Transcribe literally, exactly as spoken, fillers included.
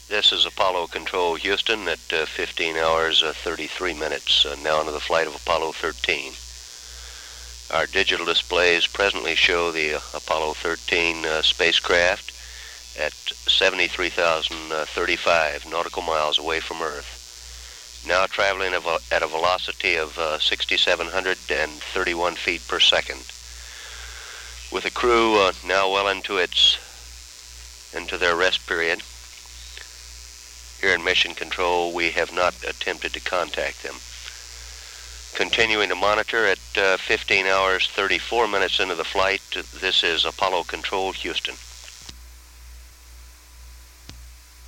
This is Apollo Control Houston at uh, fifteen hours, uh, thirty-three minutes, uh, now into the flight of Apollo thirteen. Our digital displays presently show the uh, Apollo thirteen uh, spacecraft at seventy-three thousand thirty-five nautical miles away from Earth, now traveling at a velocity of uh, six thousand seven hundred thirty-one feet per second. With the crew uh, now well into its into their rest period, here in Mission Control, we have not attempted to contact them. Continuing to monitor at uh, fifteen hours, thirty-four minutes into the flight, this is Apollo Control Houston.